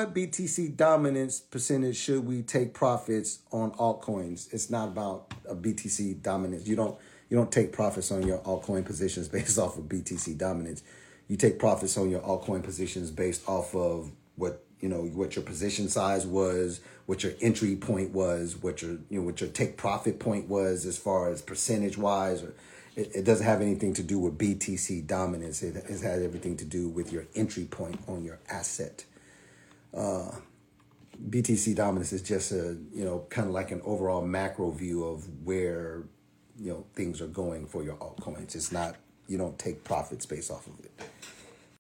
what BTC dominance percentage should we take profits on altcoins? It's not about a BTC dominance. You don't take profits on your altcoin positions based off of BTC dominance. You take profits on your altcoin positions based off of what your position size was, what your entry point was, what your take profit point was as far as percentage wise. Or it doesn't have anything to do with BTC dominance. It has everything to do with your entry point on your asset. BTC dominance is just kind of like an overall macro view of where things are going for your altcoins. It's not, you don't take profits based off of it.